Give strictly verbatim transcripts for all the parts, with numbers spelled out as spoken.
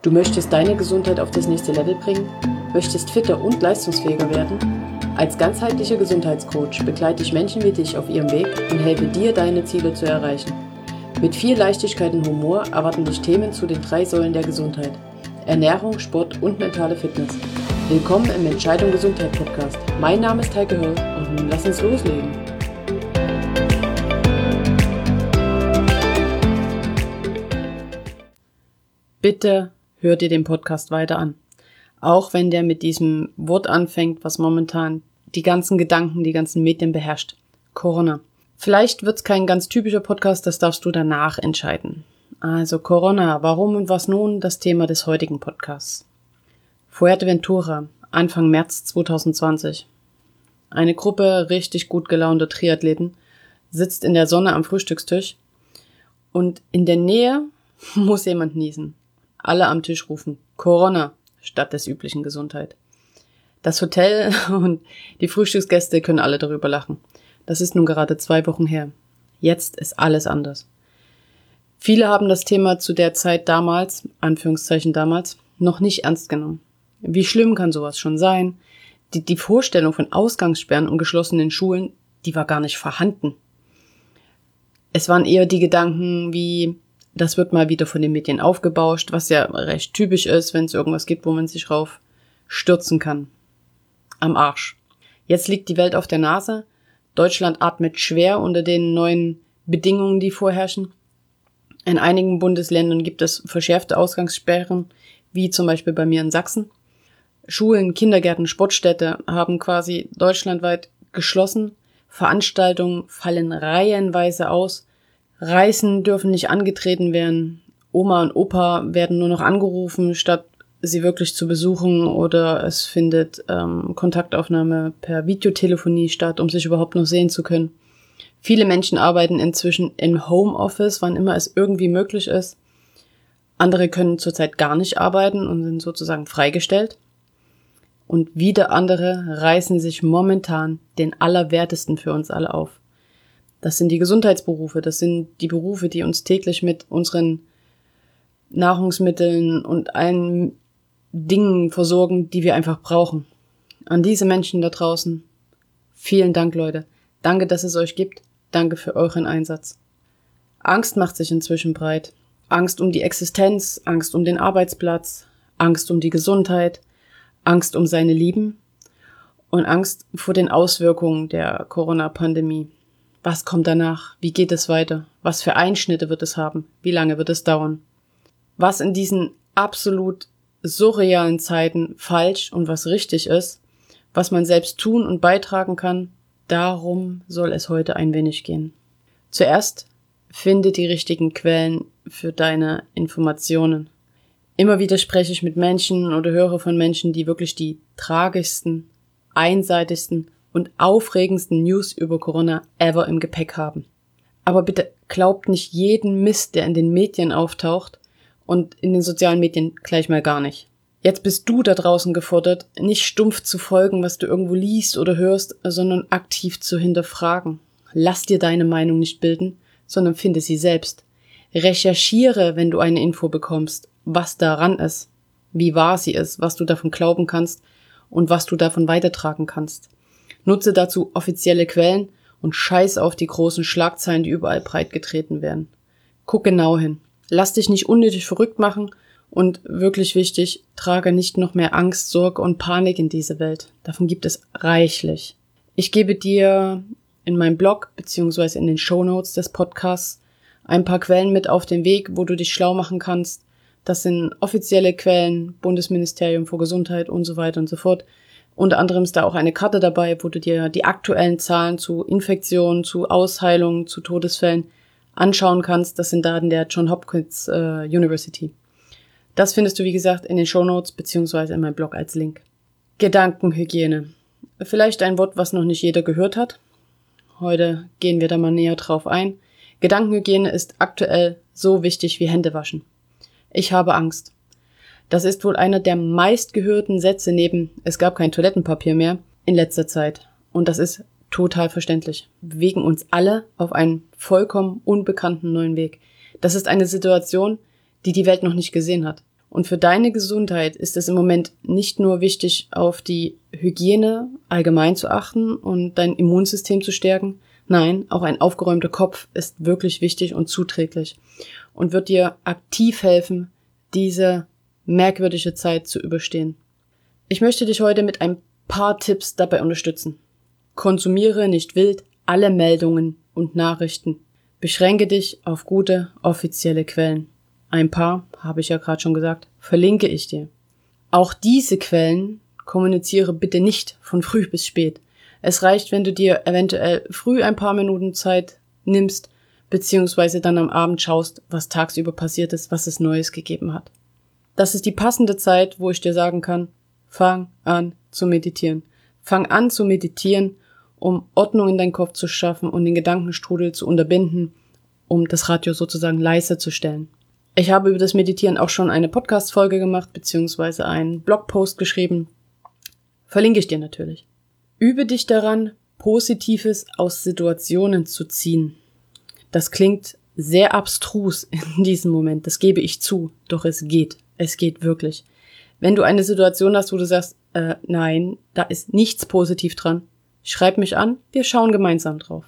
Du möchtest deine Gesundheit auf das nächste Level bringen? Möchtest fitter und leistungsfähiger werden? Als ganzheitlicher Gesundheitscoach begleite ich Menschen wie dich auf ihrem Weg und helfe dir, deine Ziele zu erreichen. Mit viel Leichtigkeit und Humor erwarten dich Themen zu den drei Säulen der Gesundheit: Ernährung, Sport und mentale Fitness. Willkommen im Entscheidung Gesundheit Podcast. Mein Name ist Heike Höll und nun lass uns loslegen. Bitte hör dir den Podcast weiter an. Auch wenn der mit diesem Wort anfängt, was momentan die ganzen Gedanken, die ganzen Medien beherrscht. Corona. Vielleicht wird's kein ganz typischer Podcast, das darfst du danach entscheiden. Also Corona, warum und was nun, das Thema des heutigen Podcasts. Fuerteventura, Anfang März zwanzig zwanzig. Eine Gruppe richtig gut gelaunter Triathleten sitzt in der Sonne am Frühstückstisch und in der Nähe muss jemand niesen. Alle am Tisch rufen Corona statt des üblichen Gesundheit. Das Hotel und die Frühstücksgäste können alle darüber lachen. Das ist nun gerade zwei Wochen her. Jetzt ist alles anders. Viele haben das Thema zu der Zeit damals, Anführungszeichen damals, noch nicht ernst genommen. Wie schlimm kann sowas schon sein? Die, die Vorstellung von Ausgangssperren und geschlossenen Schulen, die war gar nicht vorhanden. Es waren eher die Gedanken wie, das wird mal wieder von den Medien aufgebauscht, was ja recht typisch ist, wenn es irgendwas gibt, wo man sich rauf stürzen kann. Am Arsch. Jetzt liegt die Welt auf der Nase. Deutschland atmet schwer unter den neuen Bedingungen, die vorherrschen. In einigen Bundesländern gibt es verschärfte Ausgangssperren, wie zum Beispiel bei mir in Sachsen. Schulen, Kindergärten, Sportstätte haben quasi deutschlandweit geschlossen. Veranstaltungen fallen reihenweise aus. Reisen dürfen nicht angetreten werden. Oma und Opa werden nur noch angerufen, statt sie wirklich zu besuchen, oder es findet ähm, Kontaktaufnahme per Videotelefonie statt, um sich überhaupt noch sehen zu können. Viele Menschen arbeiten inzwischen im Homeoffice, wann immer es irgendwie möglich ist. Andere können zurzeit gar nicht arbeiten und sind sozusagen freigestellt. Und wieder andere reißen sich momentan den Allerwertesten für uns alle auf. Das sind die Gesundheitsberufe, das sind die Berufe, die uns täglich mit unseren Nahrungsmitteln und allen Dingen versorgen, die wir einfach brauchen. An diese Menschen da draußen, vielen Dank, Leute. Danke, dass es euch gibt. Danke für euren Einsatz. Angst macht sich inzwischen breit. Angst um die Existenz, Angst um den Arbeitsplatz, Angst um die Gesundheit, Angst um seine Lieben und Angst vor den Auswirkungen der Corona-Pandemie. Was kommt danach? Wie geht es weiter? Was für Einschnitte wird es haben? Wie lange wird es dauern? Was in diesen absolut surrealen Zeiten falsch und was richtig ist, was man selbst tun und beitragen kann, darum soll es heute ein wenig gehen. Zuerst finde die richtigen Quellen für deine Informationen. Immer wieder spreche ich mit Menschen oder höre von Menschen, die wirklich die tragischsten, einseitigsten und aufregendsten News über Corona ever im Gepäck haben. Aber bitte glaubt nicht jeden Mist, der in den Medien auftaucht und in den sozialen Medien gleich mal gar nicht. Jetzt bist du da draußen gefordert, nicht stumpf zu folgen, was du irgendwo liest oder hörst, sondern aktiv zu hinterfragen. Lass dir deine Meinung nicht bilden, sondern finde sie selbst. Recherchiere, wenn du eine Info bekommst, was daran ist, wie wahr sie ist, was du davon glauben kannst und was du davon weitertragen kannst. Nutze dazu offizielle Quellen und scheiß auf die großen Schlagzeilen, die überall breitgetreten werden. Guck genau hin. Lass dich nicht unnötig verrückt machen und wirklich wichtig, trage nicht noch mehr Angst, Sorge und Panik in diese Welt. Davon gibt es reichlich. Ich gebe dir in meinem Blog beziehungsweise in den Shownotes des Podcasts ein paar Quellen mit auf den Weg, wo du dich schlau machen kannst. Das sind offizielle Quellen, Bundesministerium für Gesundheit und so weiter und so fort. Unter anderem ist da auch eine Karte dabei, wo du dir die aktuellen Zahlen zu Infektionen, zu Ausheilungen, zu Todesfällen anschauen kannst. Das sind Daten der Johns Hopkins äh, University. Das findest du, wie gesagt, in den Shownotes beziehungsweise in meinem Blog als Link. Gedankenhygiene. Vielleicht ein Wort, was noch nicht jeder gehört hat. Heute gehen wir da mal näher drauf ein. Gedankenhygiene ist aktuell so wichtig wie Händewaschen. Ich habe Angst. Das ist wohl einer der meistgehörten Sätze neben "Es gab kein Toilettenpapier mehr" in letzter Zeit. Und das ist total verständlich. Wir bewegen uns alle auf einen vollkommen unbekannten neuen Weg. Das ist eine Situation, die die Welt noch nicht gesehen hat. Und für deine Gesundheit ist es im Moment nicht nur wichtig, auf die Hygiene allgemein zu achten und dein Immunsystem zu stärken. Nein, auch ein aufgeräumter Kopf ist wirklich wichtig und zuträglich und wird dir aktiv helfen, diese merkwürdige Zeit zu überstehen. Ich möchte dich heute mit ein paar Tipps dabei unterstützen. Konsumiere nicht wild alle Meldungen und Nachrichten. Beschränke dich auf gute, offizielle Quellen. Ein paar, habe ich ja gerade schon gesagt, verlinke ich dir. Auch diese Quellen kommuniziere bitte nicht von früh bis spät. Es reicht, wenn du dir eventuell früh ein paar Minuten Zeit nimmst, beziehungsweise dann am Abend schaust, was tagsüber passiert ist, was es Neues gegeben hat. Das ist die passende Zeit, wo ich dir sagen kann, fang an zu meditieren. Fang an zu meditieren, um Ordnung in deinen Kopf zu schaffen und den Gedankenstrudel zu unterbinden, um das Radio sozusagen leise zu stellen. Ich habe über das Meditieren auch schon eine Podcast-Folge gemacht, beziehungsweise einen Blogpost geschrieben. Verlinke ich dir natürlich. Übe dich daran, Positives aus Situationen zu ziehen. Das klingt sehr abstrus in diesem Moment, das gebe ich zu, doch es geht. Es geht wirklich. Wenn du eine Situation hast, wo du sagst, äh, nein, da ist nichts positiv dran, schreib mich an, wir schauen gemeinsam drauf.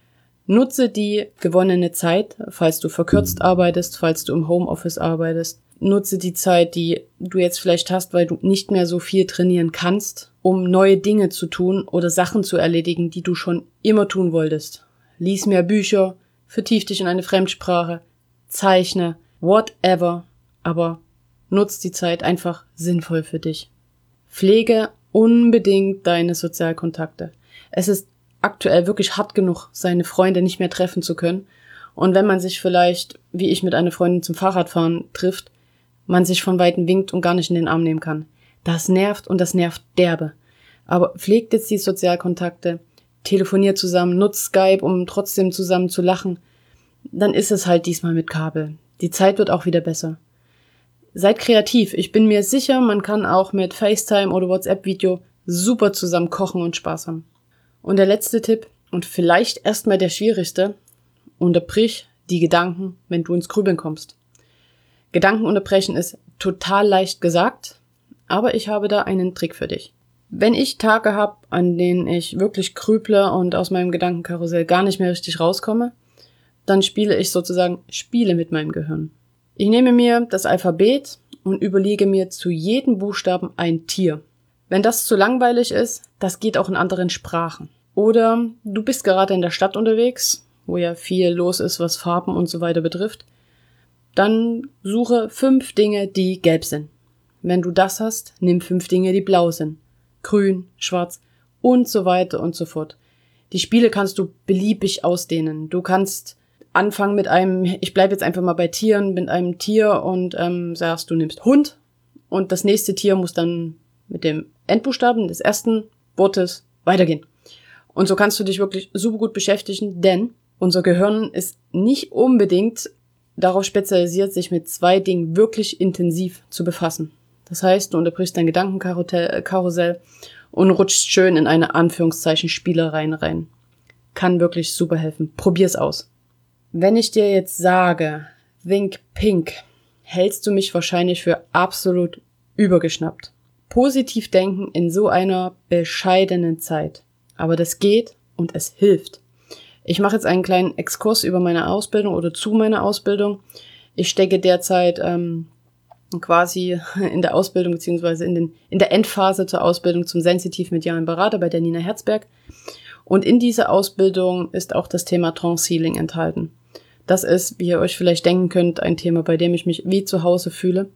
Nutze die gewonnene Zeit, falls du verkürzt arbeitest, falls du im Homeoffice arbeitest. Nutze die Zeit, die du jetzt vielleicht hast, weil du nicht mehr so viel trainieren kannst, um neue Dinge zu tun oder Sachen zu erledigen, die du schon immer tun wolltest. Lies mehr Bücher, vertief dich in eine Fremdsprache, zeichne, whatever, aber nutz die Zeit einfach sinnvoll für dich. Pflege unbedingt deine Sozialkontakte. Es ist aktuell wirklich hart genug, seine Freunde nicht mehr treffen zu können. Und wenn man sich vielleicht, wie ich mit einer Freundin zum Fahrradfahren trifft, man sich von Weitem winkt und gar nicht in den Arm nehmen kann. Das nervt und das nervt derbe. Aber pflegt jetzt die Sozialkontakte, telefoniert zusammen, nutzt Skype, um trotzdem zusammen zu lachen. Dann ist es halt diesmal mit Kabel. Die Zeit wird auch wieder besser. Seid kreativ. Ich bin mir sicher, man kann auch mit FaceTime oder WhatsApp-Video super zusammen kochen und Spaß haben. Und der letzte Tipp, und vielleicht erstmal der schwierigste, unterbrich die Gedanken, wenn du ins Grübeln kommst. Gedanken unterbrechen ist total leicht gesagt, aber ich habe da einen Trick für dich. Wenn ich Tage habe, an denen ich wirklich grüble und aus meinem Gedankenkarussell gar nicht mehr richtig rauskomme, dann spiele ich sozusagen Spiele mit meinem Gehirn. Ich nehme mir das Alphabet und überlege mir zu jedem Buchstaben ein Tier. Wenn das zu langweilig ist, das geht auch in anderen Sprachen. Oder du bist gerade in der Stadt unterwegs, wo ja viel los ist, was Farben und so weiter betrifft. Dann suche fünf Dinge, die gelb sind. Wenn du das hast, nimm fünf Dinge, die blau sind. Grün, schwarz und so weiter und so fort. Die Spiele kannst du beliebig ausdehnen. Du kannst anfangen mit einem, ich bleibe jetzt einfach mal bei Tieren, mit einem Tier und ähm, sagst, du nimmst Hund und das nächste Tier muss dann mit dem Endbuchstaben des ersten Wortes weitergehen. Und so kannst du dich wirklich super gut beschäftigen, denn unser Gehirn ist nicht unbedingt darauf spezialisiert, sich mit zwei Dingen wirklich intensiv zu befassen. Das heißt, du unterbrichst dein Gedankenkarussell und rutscht schön in eine Anführungszeichen Spielereien rein. Kann wirklich super helfen. Probier's aus. Wenn ich dir jetzt sage, Think Pink, hältst du mich wahrscheinlich für absolut übergeschnappt. Positiv denken in so einer bescheidenen Zeit. Aber das geht und es hilft. Ich mache jetzt einen kleinen Exkurs über meine Ausbildung oder zu meiner Ausbildung. Ich stecke derzeit ähm, quasi in der Ausbildung beziehungsweise in, den, in der Endphase zur Ausbildung zum sensitiv-medialen Berater bei der Nina Herzberg. Und in dieser Ausbildung ist auch das Thema Trance Healing enthalten. Das ist, wie ihr euch vielleicht denken könnt, ein Thema, bei dem ich mich wie zu Hause fühle.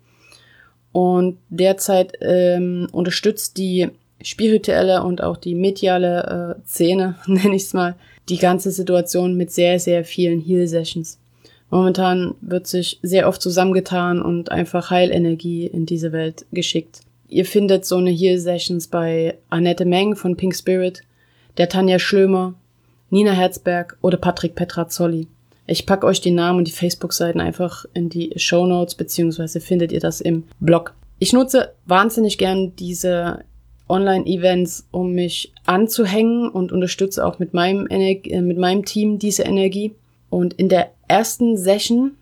Und derzeit ähm, unterstützt die spirituelle und auch die mediale äh, Szene, nenne ich es mal, die ganze Situation mit sehr, sehr vielen Heal-Sessions. Momentan wird sich sehr oft zusammengetan und einfach Heilenergie in diese Welt geschickt. Ihr findet so eine Heal-Sessions bei Annette Meng von Pink Spirit, der Tanja Schlömer, Nina Herzberg oder Patrick Petrazzoli. Ich packe euch die Namen und die Facebook-Seiten einfach in die Shownotes, beziehungsweise findet ihr das im Blog. Ich nutze wahnsinnig gern diese Online-Events, um mich anzuhängen und unterstütze auch mit meinem, Energie, äh, mit meinem Team diese Energie. Und in der ersten Session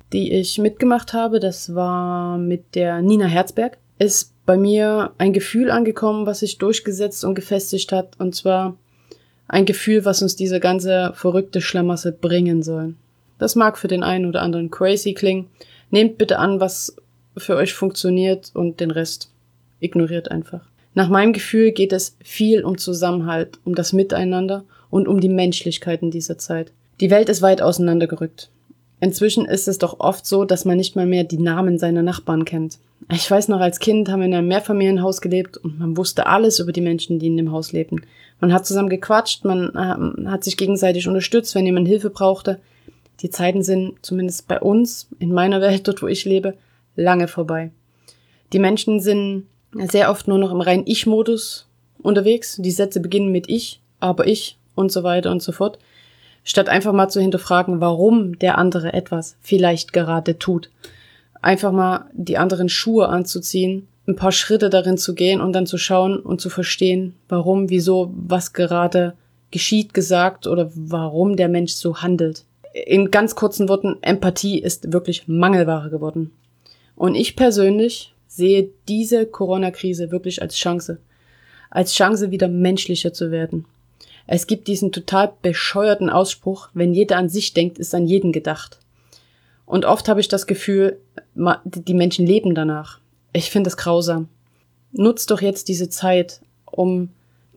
die ich mitgemacht habe, das war mit der Nina Herzberg, ist bei mir ein Gefühl angekommen, was sich durchgesetzt und gefestigt hat. Und zwar ein Gefühl, was uns diese ganze verrückte Schlamassel bringen soll. Das mag für den einen oder anderen crazy klingen. Nehmt bitte an, was für euch funktioniert und den Rest ignoriert einfach. Nach meinem Gefühl geht es viel um Zusammenhalt, um das Miteinander und um die Menschlichkeit in dieser Zeit. Die Welt ist weit auseinandergerückt. Inzwischen ist es doch oft so, dass man nicht mal mehr die Namen seiner Nachbarn kennt. Ich weiß noch, als Kind haben wir in einem Mehrfamilienhaus gelebt und man wusste alles über die Menschen, die in dem Haus lebten. Man hat zusammen gequatscht, man äh, hat sich gegenseitig unterstützt, wenn jemand Hilfe brauchte. Die Zeiten sind, zumindest bei uns, in meiner Welt, dort wo ich lebe, lange vorbei. Die Menschen sind sehr oft nur noch im reinen Ich-Modus unterwegs. Die Sätze beginnen mit ich, aber ich und so weiter und so fort. Statt einfach mal zu hinterfragen, warum der andere etwas vielleicht gerade tut. Einfach mal die anderen Schuhe anzuziehen, ein paar Schritte darin zu gehen und dann zu schauen und zu verstehen, warum, wieso, was gerade geschieht, gesagt oder warum der Mensch so handelt. In ganz kurzen Worten, Empathie ist wirklich Mangelware geworden. Und ich persönlich sehe diese Corona-Krise wirklich als Chance. Als Chance, wieder menschlicher zu werden. Es gibt diesen total bescheuerten Ausspruch, wenn jeder an sich denkt, ist an jeden gedacht. Und oft habe ich das Gefühl, die Menschen leben danach. Ich finde das grausam. Nutzt doch jetzt diese Zeit, um,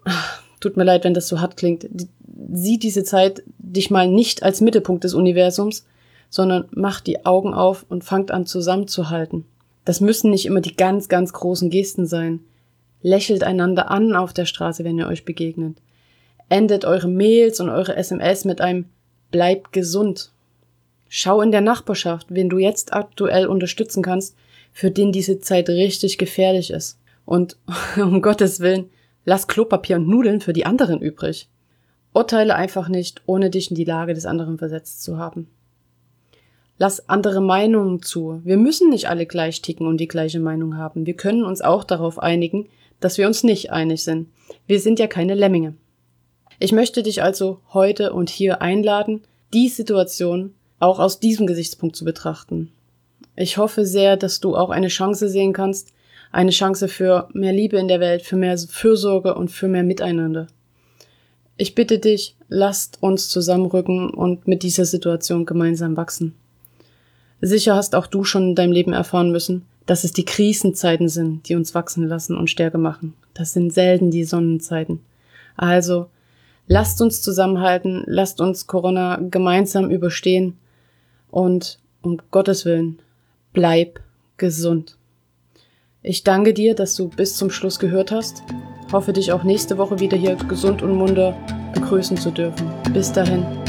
tut mir leid, wenn das so hart klingt, sieh diese Zeit dich mal nicht als Mittelpunkt des Universums, sondern macht die Augen auf und fangt an zusammenzuhalten. Das müssen nicht immer die ganz, ganz großen Gesten sein. Lächelt einander an auf der Straße, wenn ihr euch begegnet. Endet eure Mails und eure S M S mit einem Bleib gesund. Schau in der Nachbarschaft, wen du jetzt aktuell unterstützen kannst, für den diese Zeit richtig gefährlich ist. Und um Gottes Willen, lass Klopapier und Nudeln für die anderen übrig. Urteile einfach nicht, ohne dich in die Lage des anderen versetzt zu haben. Lass andere Meinungen zu. Wir müssen nicht alle gleich ticken und die gleiche Meinung haben. Wir können uns auch darauf einigen, dass wir uns nicht einig sind. Wir sind ja keine Lemminge. Ich möchte dich also heute und hier einladen, die Situation auch aus diesem Gesichtspunkt zu betrachten. Ich hoffe sehr, dass du auch eine Chance sehen kannst, eine Chance für mehr Liebe in der Welt, für mehr Fürsorge und für mehr Miteinander. Ich bitte dich, lasst uns zusammenrücken und mit dieser Situation gemeinsam wachsen. Sicher hast auch du schon in deinem Leben erfahren müssen, dass es die Krisenzeiten sind, die uns wachsen lassen und stärker machen. Das sind selten die Sonnenzeiten. Also, lasst uns zusammenhalten, lasst uns Corona gemeinsam überstehen und um Gottes Willen, bleib gesund. Ich danke dir, dass du bis zum Schluss gehört hast. Hoffe, dich auch nächste Woche wieder hier gesund und munter begrüßen zu dürfen. Bis dahin.